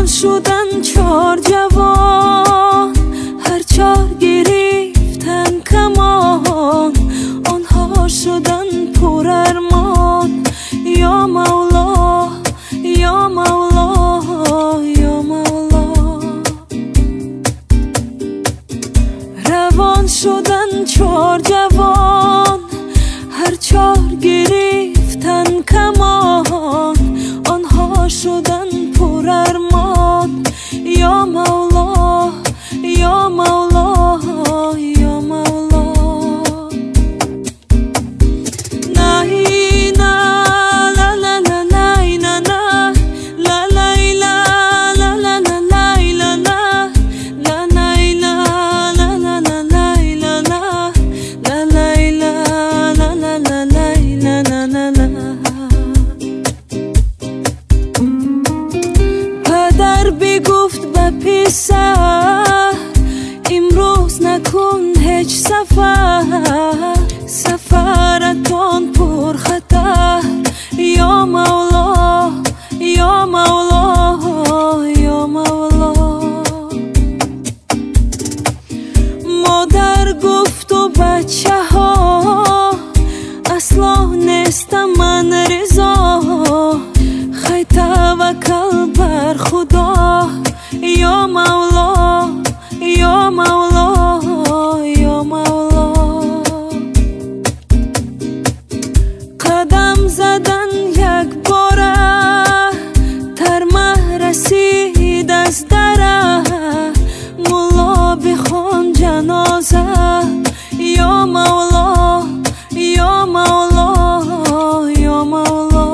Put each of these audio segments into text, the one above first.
شدن چار جوان، هر چار گرفتن کمان، آنها شدن پر ارمان. یا مولا یا مولا یا مولا، روان شدن چار جوان، هر چار گرفتن کمان، آنها شدن پر ارمان. یا مولا یا مولا یا مولا. پدر بگفت به پسر امروز نکن هیچ سفر، سفرتان پر خطر. یا مولا یا مولا یا مولا. مادر گفت و بچه ها اصلا نیستم من رضا، خی توکل بر خدا. یا مولا یا مولا یا مولا. قدم زدن یک باره ترمه رسید از دره، مولا بخوان جنازه. یا مولا یا مولا یا مولا.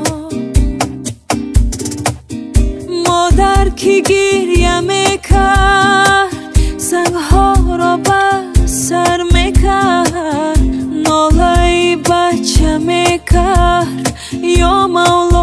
مادر که گریه میکرد سنگها را به سر میکرد، ناله بچه میکرد. یا مولا